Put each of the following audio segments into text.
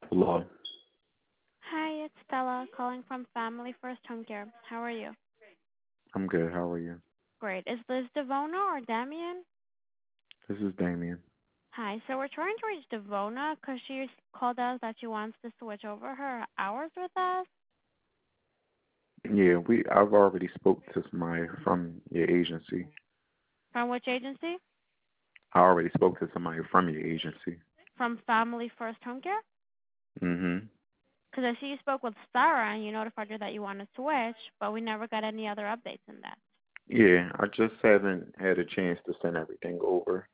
Hello. Hi, it's Stella calling from Family First Home Care. How are you? I'm good. How are you? Great. Is this Devona or Damien? This is Damien. Hi. So we're trying to reach Devona because she called us that she wants to switch over her hours with us. Yeah, I've already spoke to somebody from your agency. From which agency? I already spoke to somebody from your agency. From Family First Home Care? Mhm. Because I see you spoke with Sarah and you notified her that you want to switch, but we never got any other updates in that. Yeah, I just haven't had a chance to send everything over.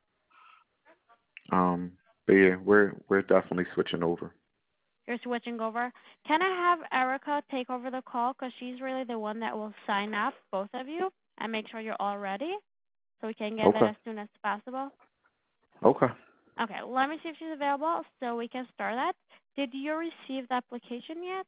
But yeah, we're definitely switching over. You're switching over. Can I have Erica take over the call because she's really the one that will sign up, both of you, and make sure you're all ready so we can get that Okay. as soon as possible? Okay. Okay, let me see if she's available so we can start that. Did you receive the application yet?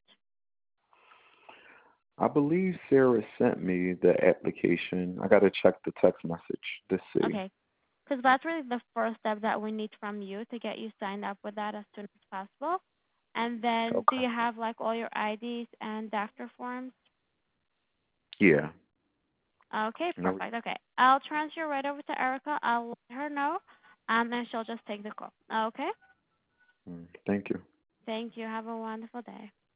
I believe Sarah sent me the application. I gotta check the text message to see. Okay, because that's really the first step that we need from you to get you signed up with that as soon as possible. And then, do Okay. you have like all your IDs and doctor forms? Yeah. Okay, No. perfect. Okay, I'll transfer right over to Erica. I'll let her know, and she'll just take the call. Okay. Thank you. Thank you. Have a wonderful day.